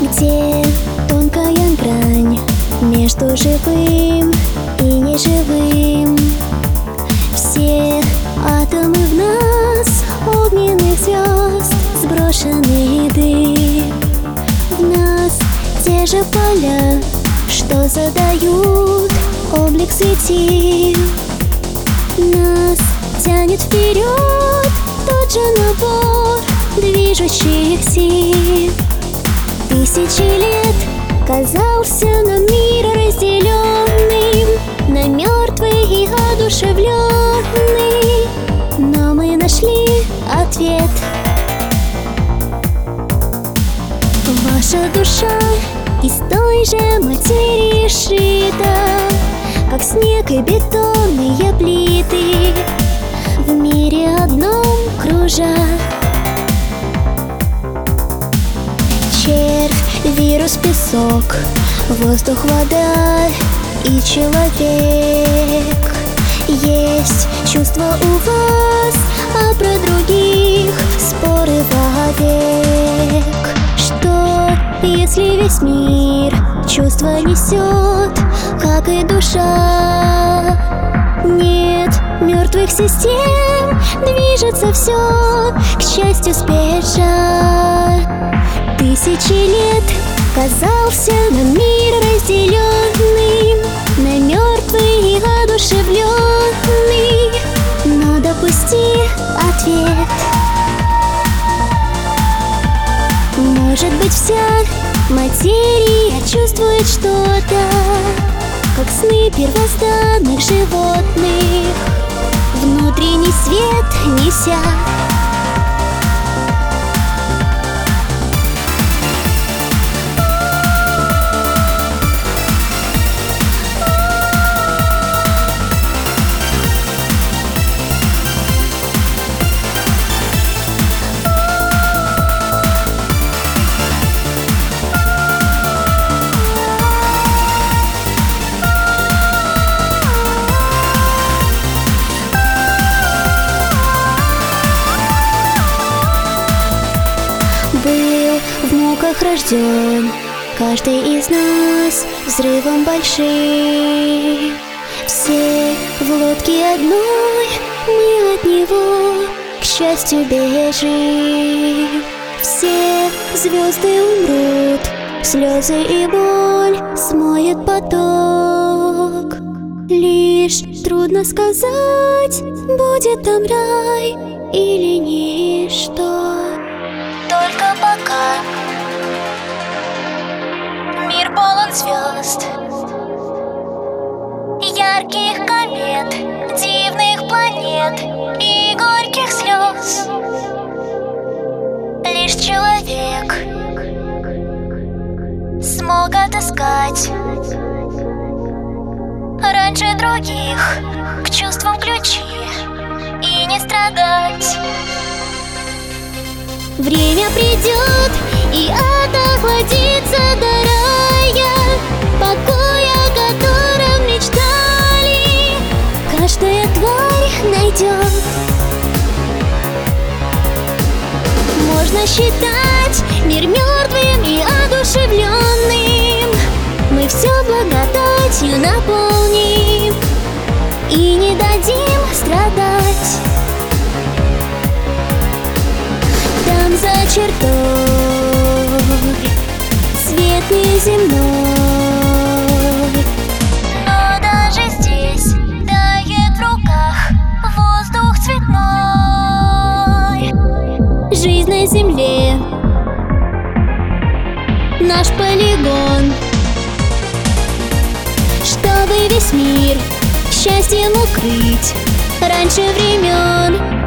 Где тонкая грань между живым и неживым? Все атомы в нас огненных звезд, сброшенный дым. В нас те же поля, что задают облик светил. Нас тянет вперед тот же набор движущих сил. Тысячи лет казался нам мир разделенным на мертвый и одушевленный, но мы нашли ответ. Ваша душа из той же материи сшита, как снег и бетонные плиты, в мире одном кружат. Червь, вирус, песок, воздух, вода и человек. Есть чувства у вас, а про других споры вовек. Что, если весь мир чувства несет, как и душа? Нет мертвых систем, движется все, к счастью спеша. Тысячи лет казался нам мир разделенным на мертвый и одушевленный, но допусти ответ. Может быть, вся материя чувствует что-то, как сны первозданных животных, внутренний свет неся. В муках рожден каждый из нас взрывом большим. Все в лодке одной, мы от него, к счастью, бежим. Все звезды умрут, слезы и боль смоет поток. Лишь трудно сказать, будет там рай или ничто. Только пока мир полон звезд, ярких комет, дивных планет и горьких слез. Лишь человек смог отыскать раньше других к чувствам ключи и не страдать. Время придет, и ад охладится до рая, покоя, о котором мечтали, каждая тварь найдет. Можно считать мир мертвым и одушевленным, мы все благодатью наполним и не дадим страдать. Там за чертой свет неземной, но даже здесь тает в руках воздух цветной. жизнь на земле, наш полигон, чтобы весь мир счастьем укрыть раньше времен.